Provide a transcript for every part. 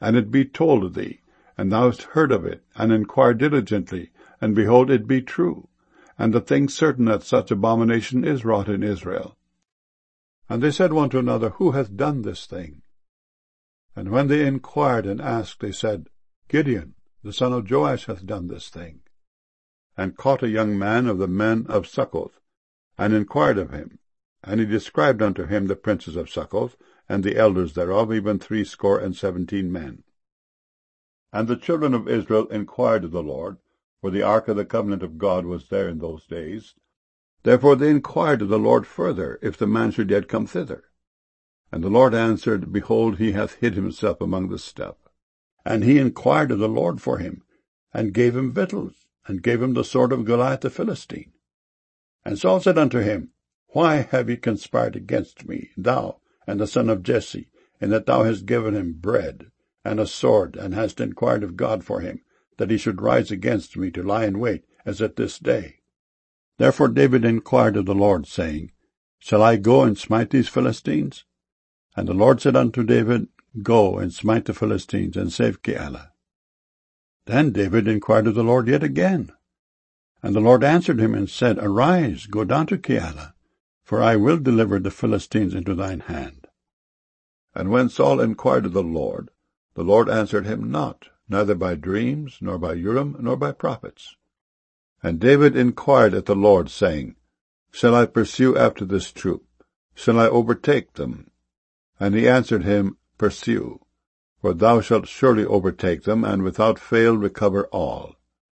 and it be told thee, and thou hast heard of it, and inquired diligently, and behold, it be true, and the thing certain that such abomination is wrought in Israel. And they said one to another, Who hath done this thing? And when they inquired and asked, they said, Gideon, the son of Joash, hath done this thing. And caught a young man of the men of Succoth, and inquired of him. And he described unto him the princes of Succoth, and the elders thereof, even 70 men. And the children of Israel inquired of the Lord, for the ark of the covenant of God was there in those days. Therefore they inquired of the Lord further, if the man should yet come thither. And the Lord answered, Behold, he hath hid himself among the stuff. And he inquired of the Lord for him, and gave him victuals, and gave him the sword of Goliath the Philistine. And Saul said unto him, Why have ye conspired against me, thou and the son of Jesse, in that thou hast given him bread and a sword, and hast inquired of God for him, that he should rise against me to lie in wait, as at this day? Therefore David inquired of the Lord, saying, Shall I go and smite these Philistines? And the Lord said unto David, Go and smite the Philistines, and save Keilah. Then David inquired of the Lord yet again. And the Lord answered him and said, Arise, go down to Keilah, for I will deliver the Philistines into thine hand. And when Saul inquired of the Lord answered him not, neither by dreams, nor by Urim, nor by prophets. And David inquired at the Lord, saying, Shall I pursue after this troop? Shall I overtake them? And he answered him, Pursue, for thou shalt surely overtake them, and without fail recover all.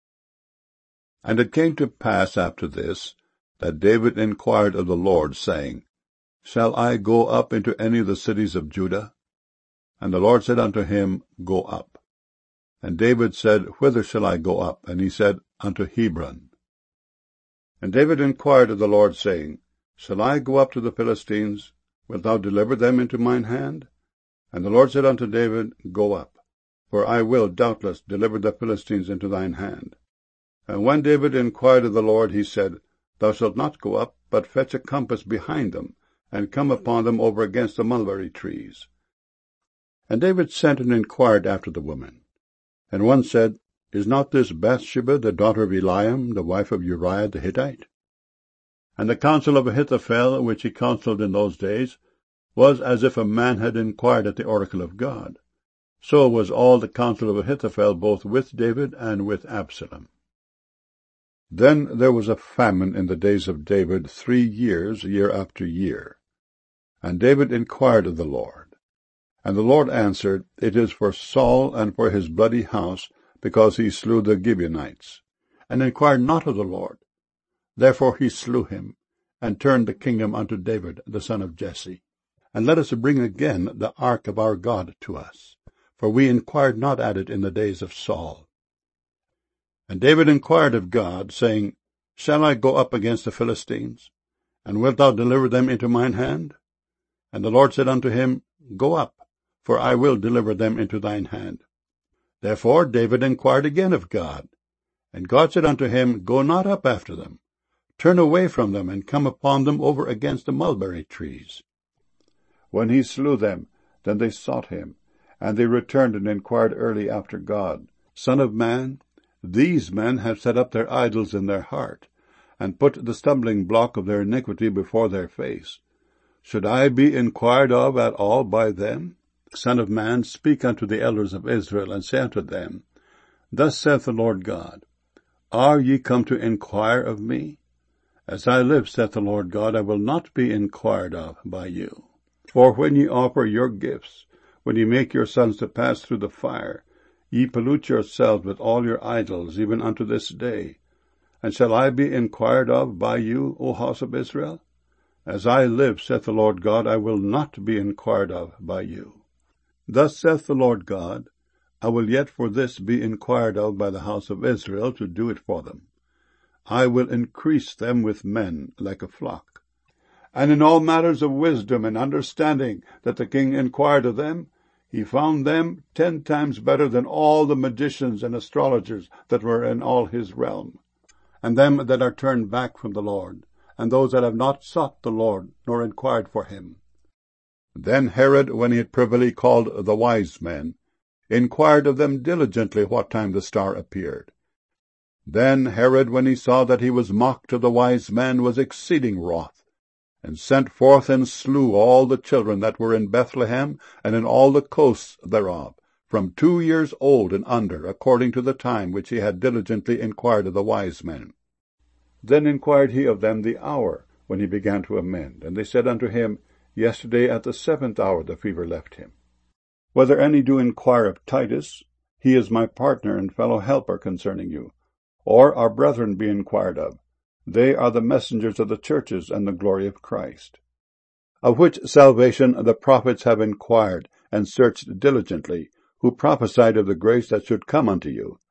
And it came to pass after this, that David inquired of the Lord, saying, Shall I go up into any of the cities of Judah? And the Lord said unto him, Go up. And David said, Whither shall I go up? And he said, Unto Hebron. And David inquired of the Lord, saying, Shall I go up to the Philistines? Wilt thou deliver them into mine hand? And the Lord said unto David, Go up, for I will doubtless deliver the Philistines into thine hand. And when David inquired of the Lord, he said, Thou shalt not go up, but fetch a compass behind them, and come upon them over against the mulberry trees. And David sent and inquired after the woman. And one said, Is not this Bathsheba the daughter of Eliam, the wife of Uriah the Hittite? And the counsel of Ahithophel, which he counselled in those days, was as if a man had inquired at the oracle of God. So was all the counsel of Ahithophel, both with David and with Absalom. Then there was a famine in the days of David 3 years, year after year. And David inquired of the Lord. And the Lord answered, It is for Saul and for his bloody house, because he slew the Gibeonites. And inquired not of the Lord. Therefore he slew him, and turned the kingdom unto David the son of Jesse. And let us bring again the ark of our God to us, for we inquired not at it in the days of Saul. And David inquired of God, saying, Shall I go up against the Philistines? And wilt thou deliver them into mine hand? And the Lord said unto him, Go up, for I will deliver them into thine hand. Therefore David inquired again of God. And God said unto him, Go not up after them. Turn away from them, and come upon them over against the mulberry trees. When he slew them, then they sought him, and they returned and inquired early after God. Son of man, these men have set up their idols in their heart, and put the stumbling block of their iniquity before their face. Should I be inquired of at all by them? Son of man, speak unto the elders of Israel, and say unto them, Thus saith the Lord God, Are ye come to inquire of me? As I live, saith the Lord God, I will not be inquired of by you. For when ye offer your gifts, when ye make your sons to pass through the fire, ye pollute yourselves with all your idols, even unto this day. And shall I be inquired of by you, O house of Israel? As I live, saith the Lord God, I will not be inquired of by you. Thus saith the Lord God, I will yet for this be inquired of by the house of Israel, to do it for them. I will increase them with men like a flock. And in all matters of wisdom and understanding that the king inquired of them, he found them 10 times better than all the magicians and astrologers that were in all his realm. And them that are turned back from the Lord, and those that have not sought the Lord, nor inquired for him. Then Herod, when he had privily called the wise men, inquired of them diligently what time the star appeared. Then Herod, when he saw that he was mocked of the wise men, was exceeding wroth, and sent forth and slew all the children that were in Bethlehem and in all the coasts thereof, from 2 years old and under, according to the time which he had diligently inquired of the wise men. Then inquired he of them the hour when he began to amend, and they said unto him, Yesterday at the 7th hour the fever left him. Whether any do inquire of Titus, he is my partner and fellow helper concerning you, or our brethren be inquired of, they are the messengers of the churches and the glory of Christ, of which salvation the prophets have inquired and searched diligently, who prophesied of the grace that should come unto you,